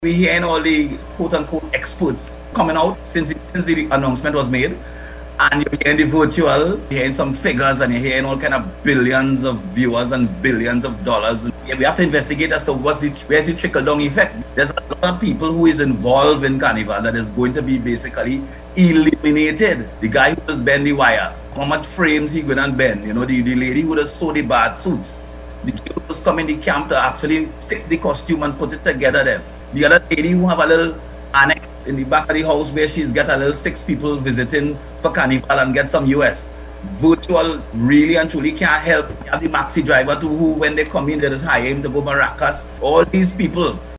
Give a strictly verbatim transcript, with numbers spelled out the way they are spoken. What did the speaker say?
We hearing all the quote-unquote experts coming out since the, since the announcement was made, and you're hearing the virtual, you're hearing some figures, and you're hearing all kind of billions of viewers and billions of dollars. And we have to investigate as to what's the where's the trickle-down effect. There's a lot of people who is involved in Carnival that is going to be basically eliminated. The guy who just bend the wire, how much frames he gonna bend? You know, the, the lady who just sew the bad suits, the people who's come in the camp to actually stick the costume and put it together then. The other lady who have a little annex in the back of the house where she's got a little six people visiting for Carnival and get some U S. Virtual really and truly can't help. You have the maxi driver too, who when they come in, they just hire him to go maracas. All these people